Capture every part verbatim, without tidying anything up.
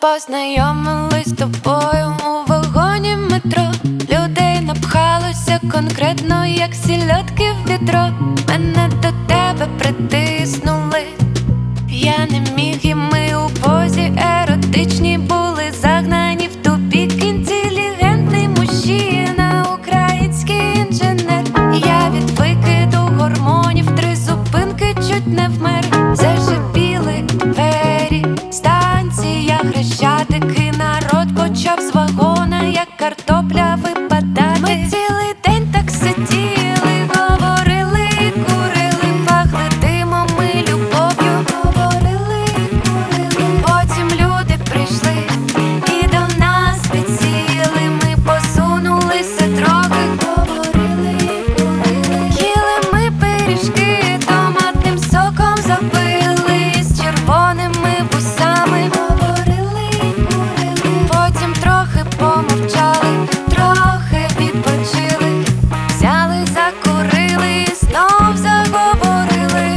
познайомились з тобою у вагоні метро. Людей напхалося конкретно, як сільотки в відро. Мене до тебе притиснули, я не міг, і ми у позі еротичні були загнані в тупік. Інтелігентний мужчина, український інженер. Я від викиду гормонів три зупинки чуть не вмер. Зашипіли двері, станція Хрещатики. Народ почав з вагона, як картопля, випадати. Ми цілий день так сиділи, говорили і курили, пахли димом і любов'ю. Говорили і курили. Потім люди прийшли і до нас підсіли. Ми посунулися трохи, говорили і курили. Їли ми пиріжки, томатним соком запили, з червоними вусами. Говорили і курили. Потім трохи помовчали, трохи відпочили, взяли, закурили і знов заговорили.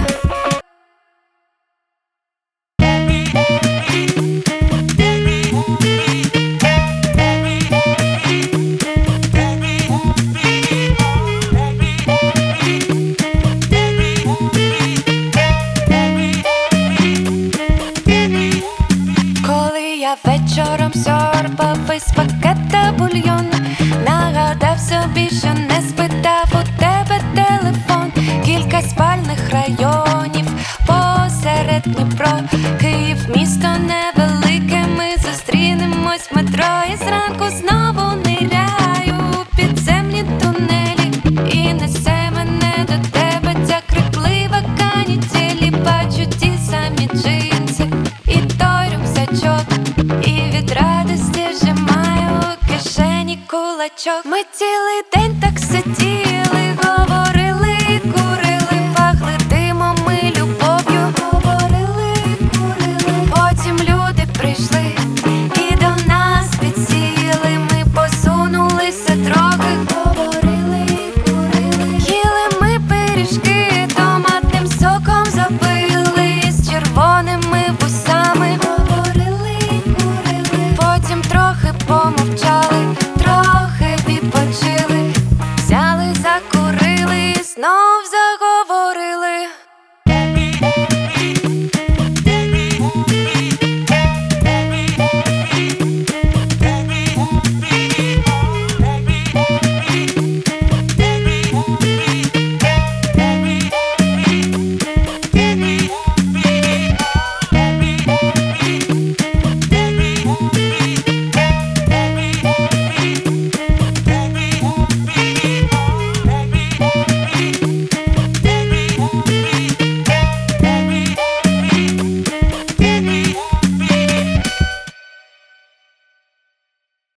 Коли я вечором сьорбав із пакета бульйон, нагадав собі, що не спитав у тебе телефон. Кілька спальних районів посеред Дніпро. Київ місто невелике, ми зустрінемось в метро. І зранку знову ниряю у підземні тунелі, і несе мене до тебе ця криклива канітелі. Бачу ті самі джинси і той рюкзачок, і від радості зжимаю у кишені кулачок. Ми цілий день так сиділи, говорили і курили, пахли димом і любов'ю. Говорили і курили. Потім люди прийшли і до нас підсіли. Ми посунулися трохи, говорили і курили. Їли ми пиріжки, томатним соком запили, з червоними вусами. Говорили і курили. Потім трохи помовчали, трохи відпочили, взяли, закурили і знов